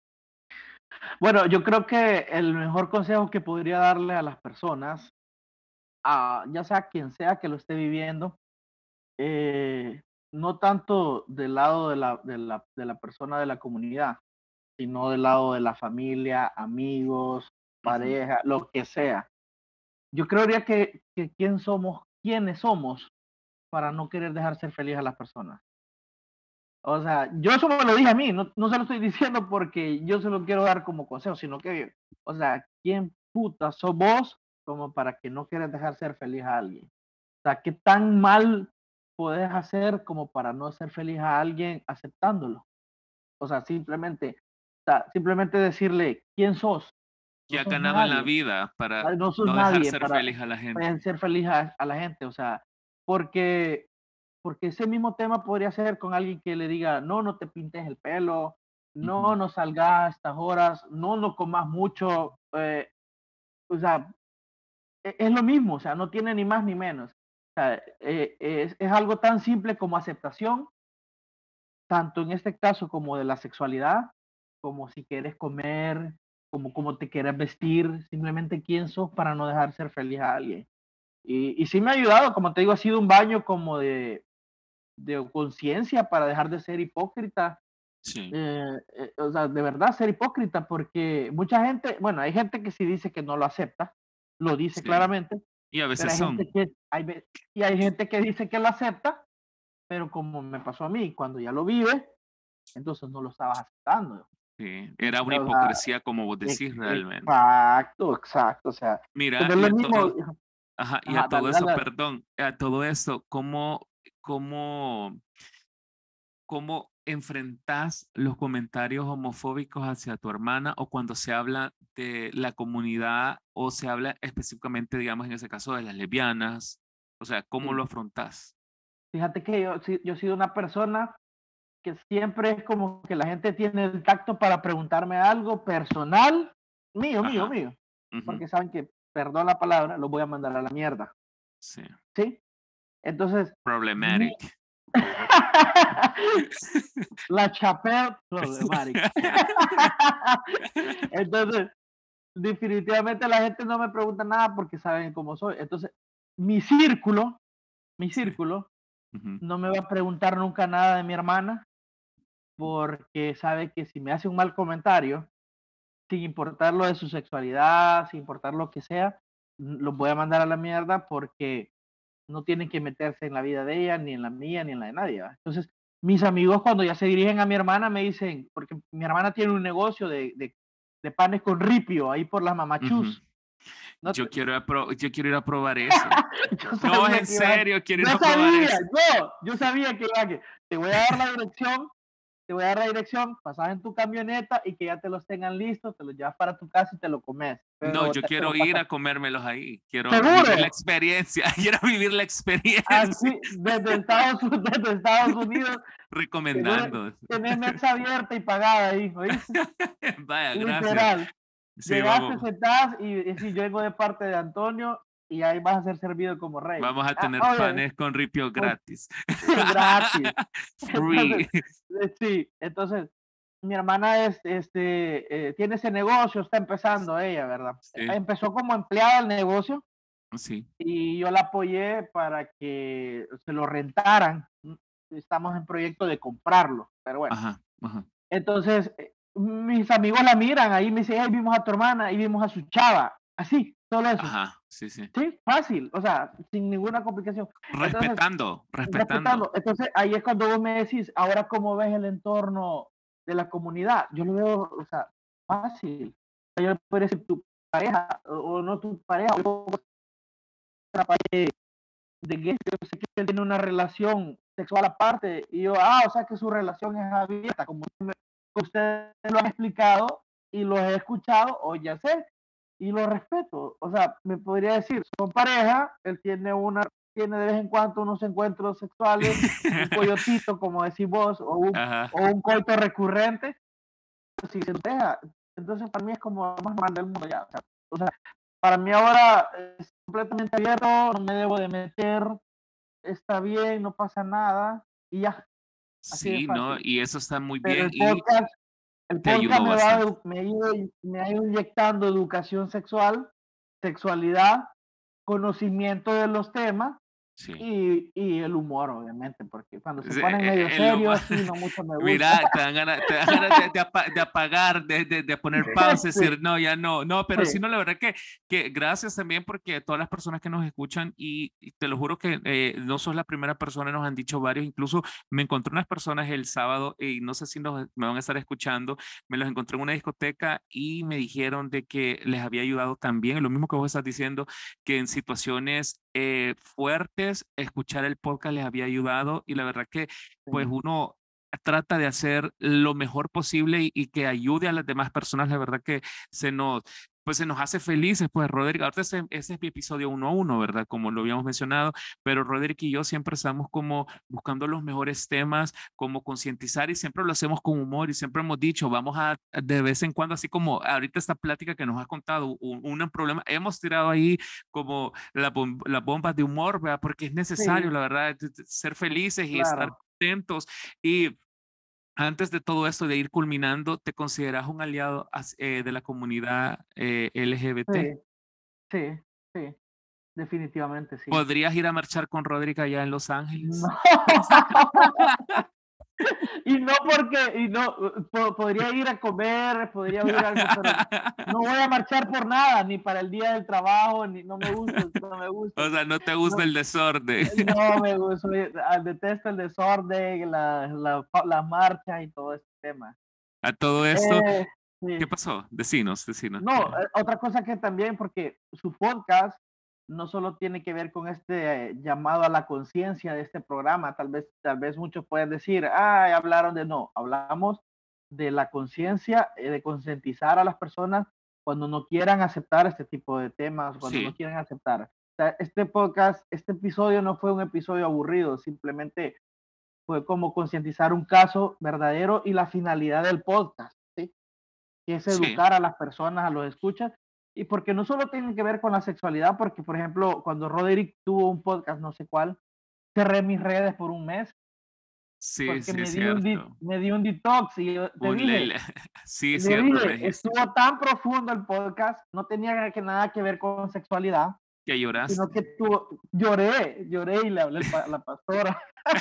Bueno, yo creo que el mejor consejo que podría darle a las personas, a, ya sea quien sea que lo esté viviendo, eh, no tanto del lado de la, de, la, de la persona de la comunidad, sino del lado de la familia, amigos, Ujú. pareja, lo que sea. Yo creería que, que quién somos, quiénes somos para no querer dejar ser feliz a las personas. O sea, yo eso me lo dije a mí, no, no se lo estoy diciendo porque yo se lo quiero dar como consejo, sino que, o sea, ¿quién puta sos vos como para que no quieras dejar ser feliz a alguien? O sea, ¿qué tan mal puedes hacer como para no ser feliz a alguien aceptándolo? O sea, simplemente, o sea, simplemente decirle, ¿quién sos? ¿Qué No ha sos ganado en la nadie, vida para no sos no dejar nadie ser para, feliz a la para gente? ser feliz a, a la gente, o sea, porque porque ese mismo tema podría ser con alguien que le diga, no, no te pintes el pelo, no, Ujú. no salgas a estas horas, no, no comas mucho, eh, o sea, e- es lo mismo, o sea, no tiene ni más ni menos. O sea, eh, es, es algo tan simple como aceptación, tanto en este caso como de la sexualidad, como si quieres comer, como cómo te quieres vestir, simplemente quién sos para no dejar ser feliz a alguien. Y, y sí me ha ayudado, como te digo, ha sido un baño como de, de conciencia para dejar de ser hipócrita. Sí, Eh, eh, o sea, de verdad ser hipócrita, porque mucha gente, bueno, hay gente que sí dice que no lo acepta, lo dice sí. claramente, Y a pero veces hay gente son. que, hay, ve- y hay gente que dice que lo acepta, pero como me pasó a mí, cuando ya lo vive, entonces no lo estabas aceptando. Sí. Era una O sea, hipocresía, como vos e- decís realmente. exacto, exacto, o sea, pues Mira, no es y lo a mismo, todo, ajá, y a ajá, todo dale, eso, dale, dale. perdón, a todo esto, ¿cómo, cómo, cómo enfrentas los comentarios homofóbicos hacia tu hermana o cuando se habla de la comunidad o se habla específicamente, digamos, en ese caso de las lesbianas? O sea, ¿cómo Sí. lo afrontas? Fíjate que yo, sí- yo he sido una persona que siempre es como que la gente tiene el tacto para preguntarme algo personal, mío, mío, Ajá, mío, ujú, porque saben que, perdón la palabra, los voy a mandar a la mierda, sí, ¿sí? Entonces, mi... problematic. la chapelle problematic. Entonces, definitivamente la gente no me pregunta nada porque saben cómo soy. Entonces, mi círculo, mi Sí, círculo, ujú, no me va a preguntar nunca nada de mi hermana porque sabe que si me hace un mal comentario, sin importar lo de su sexualidad, sin importar lo que sea, los voy a mandar a la mierda porque no tienen que meterse en la vida de ella, ni en la mía, ni en la de nadie. ¿Va? Entonces, mis amigos cuando ya se dirigen a mi hermana me dicen, porque mi hermana tiene un negocio de, de, de panes con ripio ahí por las ujú. mamachus. No Yo te- quiero, apro- yo quiero ir a probar eso. yo No, sabía en que iba a... serio, quiero ir Yo a probar sabía, eso. yo, yo sabía que iba a... Que te voy a dar la dirección, te voy a dar la dirección, pasas en tu camioneta y que ya te los tengan listos, te los llevas para tu casa y te lo comes. No, Pero, yo te, pero quiero ir pasa, a comérmelos ahí. Quiero vivir la seguro, experiencia. Quiero vivir la experiencia. así, desde Estados, desde Estados Unidos, tenés, Recomendando. tenés mesa abierta y pagada ahí, ¿oíste? Vaya, gracias. Literal. Sí, Llegaste, vamos, sentás y decís, yo vengo de parte de Antonio y ahí vas a ser servido como rey. vamos a Ah, tener oye, panes con ripio pues, gratis. gratis. Entonces, Free. eh, sí, entonces mi hermana es, este, eh, tiene ese negocio, está empezando ella, ¿verdad? Eh, Sí, Empezó como empleada del negocio sí. y yo la apoyé para que se lo rentaran. Estamos en proyecto de comprarlo, pero bueno, Ajá, ajá. Entonces, eh, mis amigos la miran ahí, me dicen: "Hey, vimos a tu hermana y vimos a su chava", así, solo eso. Ajá, sí, sí. Sí, fácil, o sea, sin ninguna complicación. Entonces, Respetando, respetando. respetando, entonces ahí es cuando vos me decís: "Ahora, ¿cómo ves el entorno de la comunidad?". Yo lo veo, o sea, fácil. Yo le podría decir tu pareja, o o no tu pareja, o una pareja de gays, yo sé que él tiene una relación sexual aparte, y yo, ah, o sea que su relación es abierta, como me- ustedes lo han explicado y lo he escuchado, o ya sé, y lo respeto. O sea, me podría decir, son pareja, él tiene una, tiene de vez en cuando unos encuentros sexuales, un coyotito, como decís vos, o un, Ajá. o un coito recurrente, si se deja. Entonces, para mí es como lo más normal del mundo ya. O sea, o sea, para mí ahora es completamente abierto, no me debo de meter, está bien, no pasa nada, y ya, así de Sí, ¿no? fácil. Y eso está muy Pero bien el y podcast, el te podcast ayudó me va, bastante. edu- me ha ido, me ha ido inyectando educación sexual, sexualidad, conocimiento de los temas Sí. y, y el humor, obviamente, porque cuando se Sí, ponen eh, medio eh, lo más serios, sí, no mucho me gusta. mira, te dan ganas, te dan ganas de, de apa- de apagar, de, de- de poner pausa, Sí, decir, no, ya no, no, pero sí, sí, no, la verdad que, que gracias también porque todas las personas que nos escuchan y, y te lo juro que eh, no sos la primera persona, nos han dicho varios, incluso me encontré unas personas el sábado y no sé si nos, me van a estar escuchando, me los encontré en una discoteca y me dijeron de que les había ayudado también, lo mismo que vos estás diciendo, que en situaciones eh, fuertes, escuchar el podcast les había ayudado y la verdad que pues sí, uno trata de hacer lo mejor posible y, y que ayude a las demás personas, la verdad que se nos, pues se nos hace felices, pues Roderick, ahorita ese, ese es mi episodio uno a uno, ¿verdad? Como lo habíamos mencionado, pero Roderick y yo siempre estamos como buscando los mejores temas, como concientizar y siempre lo hacemos con humor y siempre hemos dicho, vamos a de vez en cuando, así como ahorita esta plática que nos has contado, un, un problema, hemos tirado ahí como la bom- las bombas de humor, ¿verdad? Porque es necesario, sí, la verdad, de- de ser felices y estar claro. contentos. Y antes de todo esto, de ir culminando, ¿te consideras un aliado as- eh, de la comunidad eh, L G B T? Sí, sí, sí, definitivamente sí. ¿Podrías ir a marchar con Rodrigo allá en Los No. Ángeles? Y no porque, y no, po- podría ir a comer, podría oír algo, pero no voy a marchar por nada, ni para el día del trabajo, ni no me gusta, no me gusta. O sea, no te gusta No, el desorden. no me gusta, soy- ah, detesto el desorden, la, la, la marcha y todo este tema. A todo esto, Eh, ¿qué sí. pasó? Decinos, decinos. No, ¿Qué? eh, otra cosa que también, porque su podcast no solo tiene que ver con este eh, llamado a la conciencia de este programa, tal vez, tal vez muchos pueden decir, ah, hablaron de no, hablamos de la conciencia, eh, de concientizar a las personas cuando no quieran aceptar este tipo de temas, cuando no Sí, quieran aceptar. O sea, este podcast, este episodio no fue un episodio aburrido, simplemente fue como concientizar un caso verdadero y la finalidad del podcast, ¿sí? Que es sí. educar a las personas, a los escuchas, y porque no solo tiene que ver con la sexualidad, porque por ejemplo, cuando Roderick tuvo un podcast, no sé cuál, cerré mis redes por un mes, Sí, porque sí, es me di un, di- cierto. me di un detox y yo te Un dije, lele. Sí, es le cierto, me dije, dijiste estuvo tan profundo el podcast, no tenía que nada que ver con sexualidad, que sino lloraste. que tuvo, lloré, lloré y le hablé al pa- a la pastora,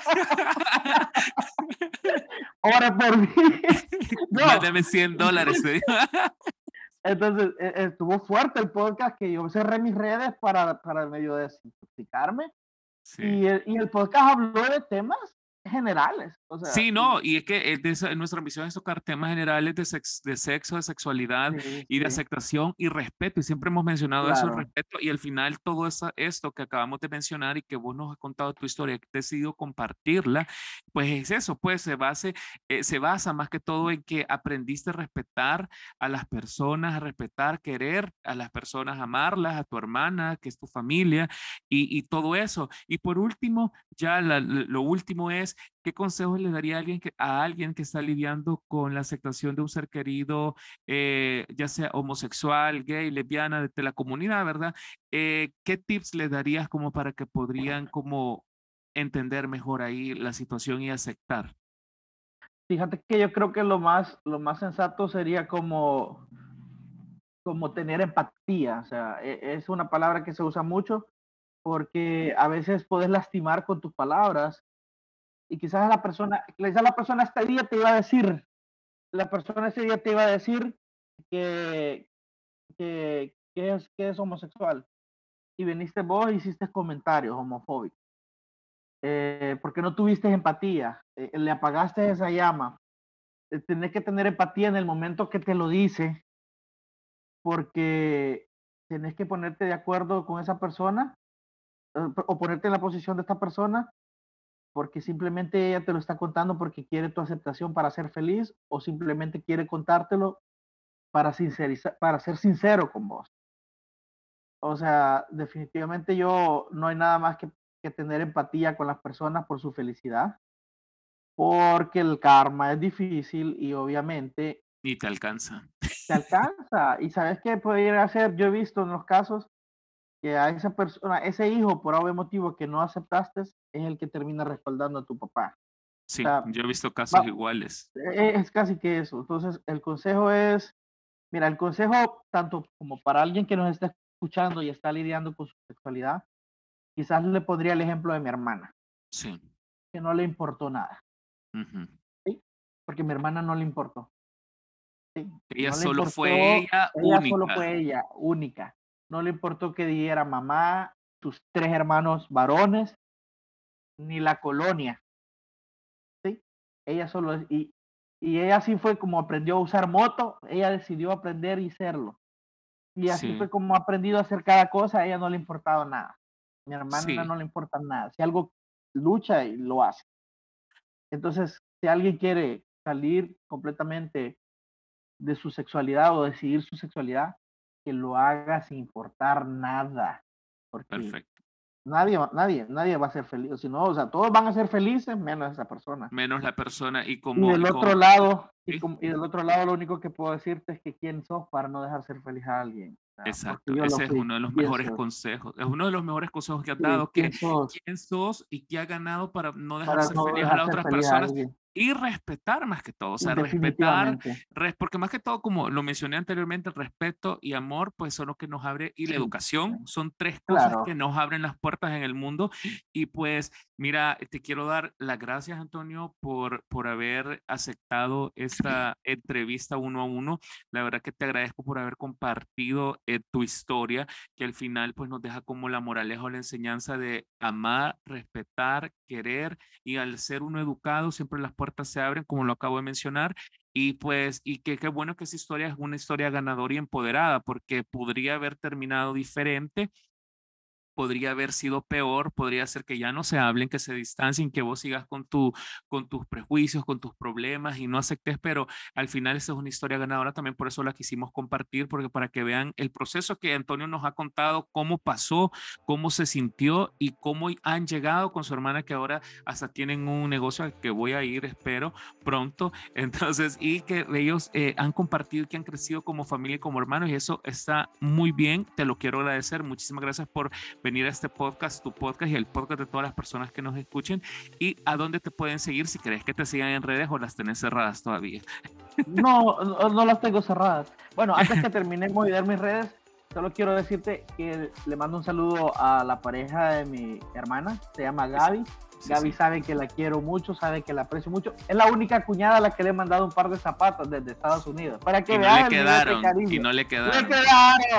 ora por mí. No, Mándame cien dólares. Te digo. entonces, e- estuvo fuerte el podcast que yo cerré mis redes para, para medio desintoxicarme Sí. y el, y el podcast habló de temas generales, o sea, Sí, y- no, y es que es de esa- nuestra misión es tocar temas generales de, sex- de sexo, de sexualidad sí, y de sí, aceptación y respeto. Y siempre hemos mencionado eso, el claro, respeto. Y al final todo esa- esto que acabamos de mencionar y que vos nos has contado tu historia, que has decidido compartirla, pues es eso, pues se, base, eh, se basa más que todo en que aprendiste a respetar a las personas, a respetar, querer a las personas, amarlas, a tu hermana, que es tu familia y, y todo eso. Y por último, ya la- lo último es ¿qué consejos le daría a alguien que, a alguien que está lidiando con la aceptación de un ser querido, eh, ya sea homosexual, gay, lesbiana, de, de la comunidad, ¿verdad? Eh, ¿qué tips le darías como para que podrían como entender mejor ahí la situación y aceptar? fíjate que yo creo que lo más, lo más sensato sería como, como tener empatía, o sea, e- es una palabra que se usa mucho porque a veces puedes lastimar con tus palabras y quizás la persona, quizás la persona este día te iba a decir la persona ese día te iba a decir que, que, que es, que es homosexual y viniste vos y hiciste comentarios homofóbicos, eh, porque no tuviste empatía, eh, le apagaste esa llama. Eh, tenés que tener empatía en el momento que te lo dice, porque tenés que ponerte de acuerdo con esa persona eh, o ponerte en la posición de esta persona, porque simplemente ella te lo está contando porque quiere tu aceptación para ser feliz, o simplemente quiere contártelo para, sincerizar, para ser sincero con vos. O sea, definitivamente yo no hay nada más que, que tener empatía con las personas por su felicidad, porque el karma es difícil y obviamente Y te alcanza. te alcanza. ¿Y sabes qué puede ir a hacer? Yo he visto en los casos que a esa persona, ese hijo, por algún motivo que no aceptaste, es el que termina respaldando a tu papá. O Sí, sea, yo he visto casos va, iguales. es casi que eso. Entonces, el consejo es, mira, el consejo tanto como para alguien que nos está escuchando y está lidiando con su sexualidad, quizás le pondría el ejemplo de mi hermana, Sí. que no le importó nada, Uh-huh. ¿sí? Porque mi hermana no le importó, ¿sí? Ella No le solo fue importó, ella ella solo única. fue ella, única. No le importó que dijera mamá, sus tres hermanos varones, ni la colonia, ¿sí? Ella solo es, y, y ella así fue como aprendió a usar moto, ella decidió aprender y serlo. Y así Sí, fue como ha aprendido a hacer cada cosa, a ella no le importaba nada. Mi hermana sí, no le importa nada. Si algo lucha y lo hace. Entonces, si alguien quiere salir completamente de su sexualidad o decidir su sexualidad, que lo haga sin importar nada. Porque perfecto. nadie, nadie, nadie va a ser feliz. Si no, o sea, todos van a ser felices menos esa persona. Menos la persona y Y como, y del otro con, lado, y, ¿sí? como, y del otro lado, lo único que puedo decirte es que quién sos para no dejar ser feliz a alguien. O sea, porque Exacto, yo lo ese es fui. uno de los ¿Quién mejores sos? consejos, es uno de los mejores consejos que has Sí, dado, que ¿quién sos? quién sos y qué has ganado para no dejar Para ser no feliz a dejar las ser otras feliz a personas alguien. y respetar más que todo, o sea, respetar, Definitivamente. res- porque más que todo, como lo mencioné anteriormente, el respeto y amor, pues son lo que nos abre, y la educación, son tres cosas que Claro. nos abren las puertas en el mundo. Y pues, mira, te quiero dar las gracias, Antonio, por, por haber aceptado esta entrevista uno a uno. La verdad que te agradezco por haber compartido eh, tu historia, que al final pues nos deja como la moraleja o la enseñanza de amar, respetar, querer, y al ser uno educado siempre las puertas se abren, como lo acabo de mencionar. Y pues, y que qué bueno que esa historia es una historia ganadora y empoderada, porque podría haber terminado diferente, podría haber sido peor, podría ser que ya no se hablen, que se distancien, que vos sigas con, tu, con tus prejuicios, con tus problemas y no aceptes, pero al final esa es una historia ganadora, también por eso la quisimos compartir, porque para que vean el proceso que Antonio nos ha contado, cómo pasó, cómo se sintió y cómo han llegado con su hermana, que ahora hasta tienen un negocio al que voy a ir, espero, pronto. Entonces, y que ellos eh, han compartido y que han crecido como familia y como hermanos, y eso está muy bien, te lo quiero agradecer. Muchísimas gracias por venir a este podcast, tu podcast y el podcast de todas las personas que nos escuchen. ¿Y a dónde te pueden seguir si querés que te sigan en redes o las tenés cerradas todavía? No, no, no las tengo cerradas. Bueno, antes que terminemos y dar mis redes, solo quiero decirte que le mando un saludo a la pareja de mi hermana, se llama Gaby. Sí, Gaby sí. sabe que la quiero mucho, sabe que la aprecio mucho. Es la única cuñada a la que le he mandado un par de zapatos desde Estados Unidos. Para que Y no veas le el nivel de quedaron, cariño. y no le Le quedaron. quedaron.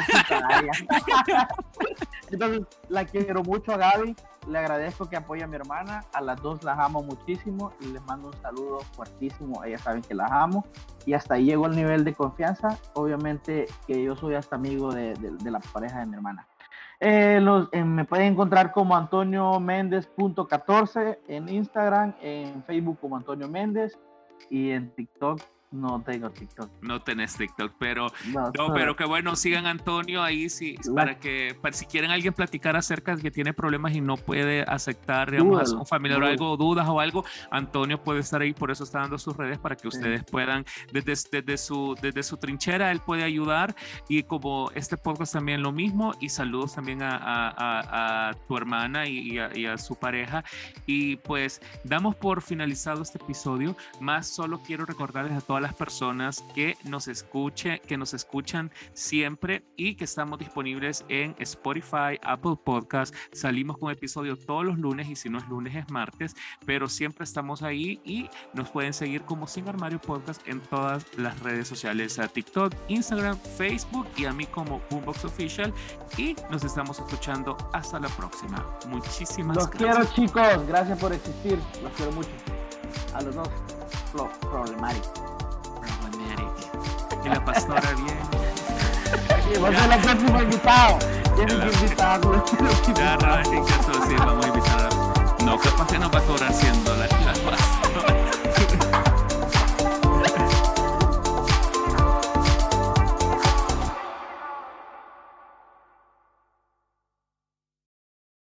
Mamacita, entonces, la quiero mucho a Gaby. Le agradezco que apoye a mi hermana. A las dos las amo muchísimo y les mando un saludo fuertísimo. Ellas saben que las amo. Y hasta ahí llegó el nivel de confianza. Obviamente que yo soy hasta amigo de, de, de la pareja de mi hermana. Eh, los, eh, me pueden encontrar como Antonio Méndez punto catorce en Instagram, en Facebook como Antonio Méndez y en TikTok. No tengo TikTok. No tenés TikTok, pero No, no, pero que bueno, sigan a Antonio ahí sí, La- para que para si quieren alguien platicar acerca de que tiene problemas y no puede aceptar, digamos, a Dúdalo, un familiar o dúdalo. algo, dudas o algo, Antonio puede estar ahí, por eso está dando sus redes para que Sí. ustedes puedan, desde, desde, su, desde su trinchera, él puede ayudar. Y como este podcast también lo mismo, y saludos también a, a, a, a tu hermana y, y, a, y a su pareja. Y pues damos por finalizado este episodio, más solo quiero recordarles a todas las las personas que nos escuche, que nos escuchan siempre y que estamos disponibles en Spotify, Apple Podcast. Salimos con episodio todos los lunes y si no es lunes es martes, pero siempre estamos ahí y nos pueden seguir como Sin Armario Podcast en todas las redes sociales, a TikTok, Instagram, Facebook y a mí como Boombox Official, y nos estamos escuchando hasta la próxima. Muchísimas los gracias. Los quiero, chicos, gracias por existir, los quiero mucho a los dos. Pro Problematic Problematic. Y la pastora bien. Sí, vos sos la próxima invitado. Tienes que invitarlo. Ya, Rafa, sí, vamos a invitar a... No, capaz que no